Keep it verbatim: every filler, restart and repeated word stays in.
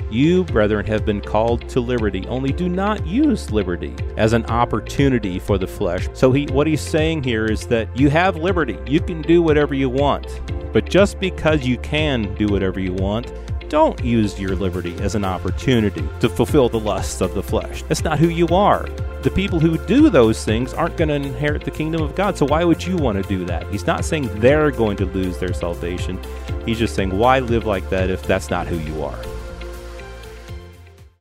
You, brethren, have been called to liberty, only do not use liberty as an opportunity for the flesh. So he, what he's saying here is that you have liberty. You can do whatever you want. But just because you can do whatever you want, don't use your liberty as an opportunity to fulfill the lusts of the flesh. That's not who you are. The people who do those things aren't going to inherit the kingdom of God, so why would you want to do that? He's not saying they're going to lose their salvation. He's just saying, why live like that if that's not who you are?